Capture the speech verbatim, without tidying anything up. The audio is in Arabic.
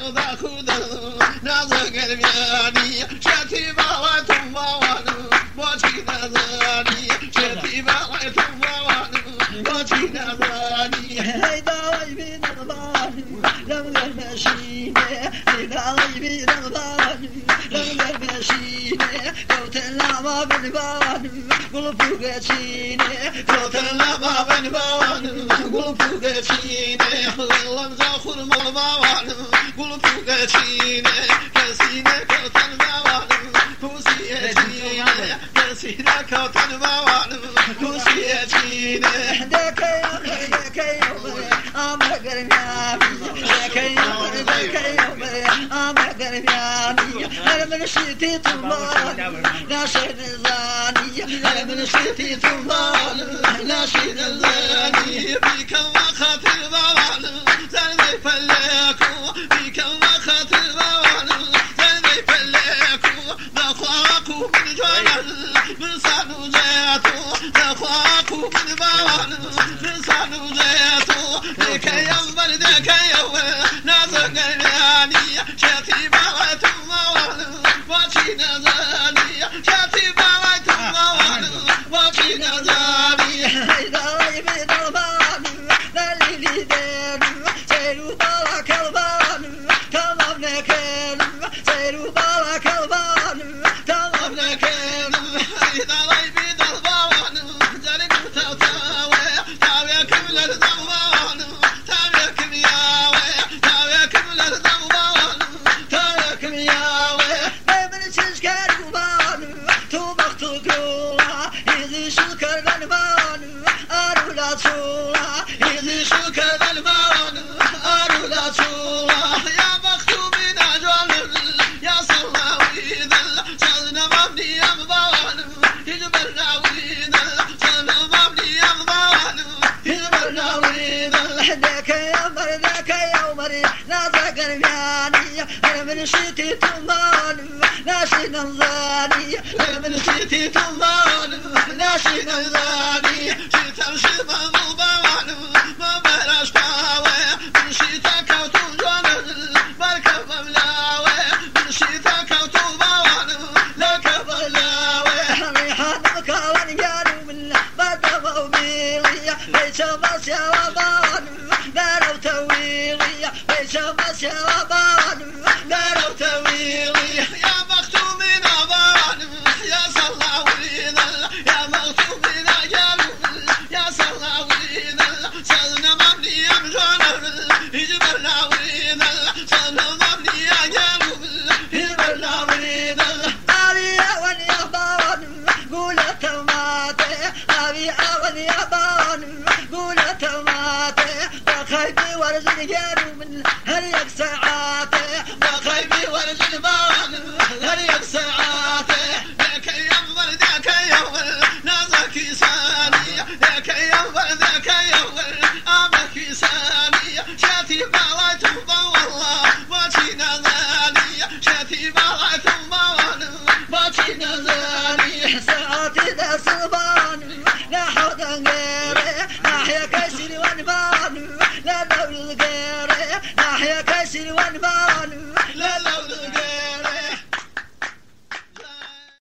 ذا خذ نازك المياني شتي باوات باوان بوشي نازاني شتي باوات باوان بوشي نازاني هيدا ويبي نغباني لم المشينة هيدا ويبي نغباني لم المشينة قوت اللعبة بالبان قل فوقتيني قوت اللعبة بالبان قل فوقتيني والله مزاخر مالبان قل فوقتيني كسينة قوت البوان كوسيتيني كسينة قوت البوان كوسيتيني دك يوم دك يوم أما قرنامي دك يوم دك يوم أما قرنامي أنا من شتي طمان ناشد الزاني أنا من شتي طمان ناشد الزاني بك وخات البوان زلمي فلكو بك وخات البوان زلمي فلكو ذخواكو من جوال من صانو زيتو ذخواكو من بوان من صانو زيتو دك يوم دك يوم نازك المياني شتي باوات موال وشي نزاني شتي باوات موال وشي نزاني هيدا ويبي ضربان للي دين سيرو بالك البان تمام نكين سيرو بالك البان تمام نكين هيدا ويبي ضربان زلك تاوي تاوي كمل الضربان تاوي كمياوي تاوي كمل الضربان تاوي كمياوي من سكر البان توبخ تقولا إذا شكر البان أرولا تولا إذا شكر البان أرولا تولا يا بختو من أجوال يا صلاوي ذل صلنا مبني أمضان يجبرنا ويذل صلنا مبني أمضان يجبرنا ويذل دك يوم دك يوم نازك المياني أنا من شتي طمان ناشي نظاني أنا من شتي طمان ناشي نظاني شتا شبه مبوان ما بلاش باوي من شتا كوتو جوان بركب مبلاوي من شتا كوتو باوان لك بلاوي ريحان مكاوان قالوا من بدأ وبيلي بيت مسيا وبان دارو تويلي بيت مسيا وبان دارو تويلي يا بختو من أبان يا صلاوي ذل يا بختو من أجابل يا صلاوي ذل صلنا مبني أمجوال يجبرنا ويذل صلنا مبني أجابل يجبرنا ويذل أبي أول يا بان قول تماتي أبي أول يا بان قول تماتي وخيبي ورزق جارو من هريك ساعاتي وخيبي ورزق بان هريك ساعاتي لك يوم ذاك يوم نازك ساني لك